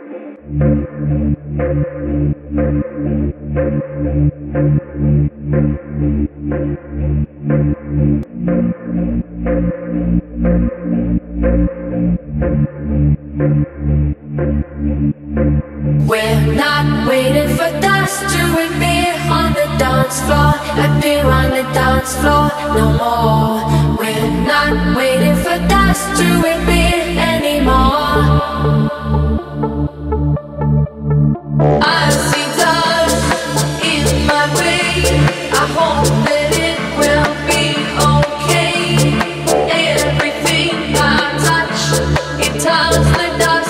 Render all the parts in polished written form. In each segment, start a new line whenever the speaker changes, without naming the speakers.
We're not waiting for dust to appear on the dance floor, appear on the dance floor no more. We're not waiting for dust to appear anymore. I see dust in my way. I hope that it will be okay. Everything I touch, it turns the dust.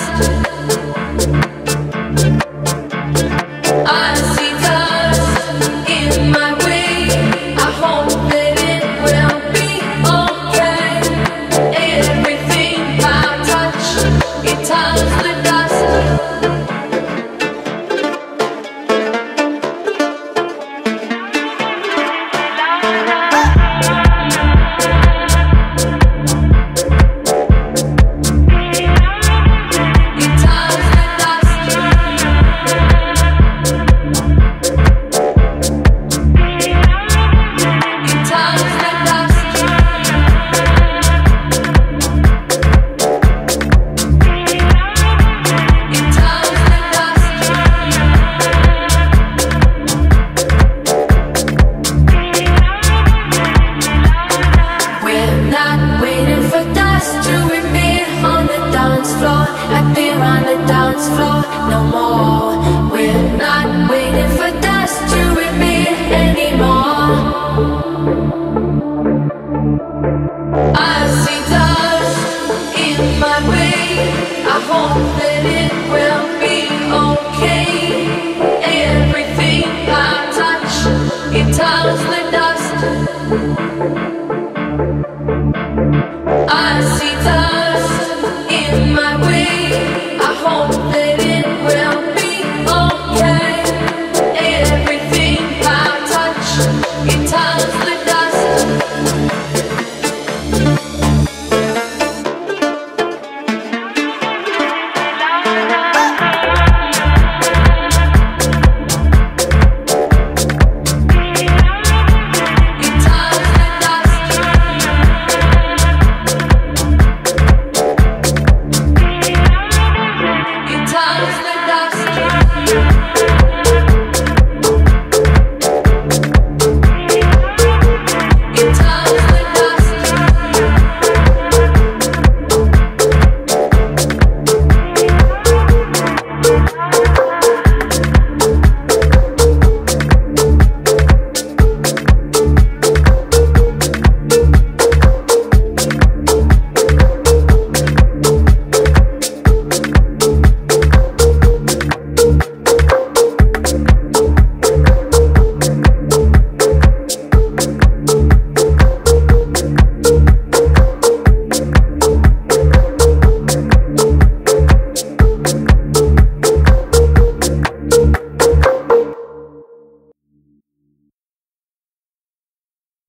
I see dust in my way. I hope that it will be okay. Everything I touch, it turns the dust. Appear on the dance floor no more. We're not waiting for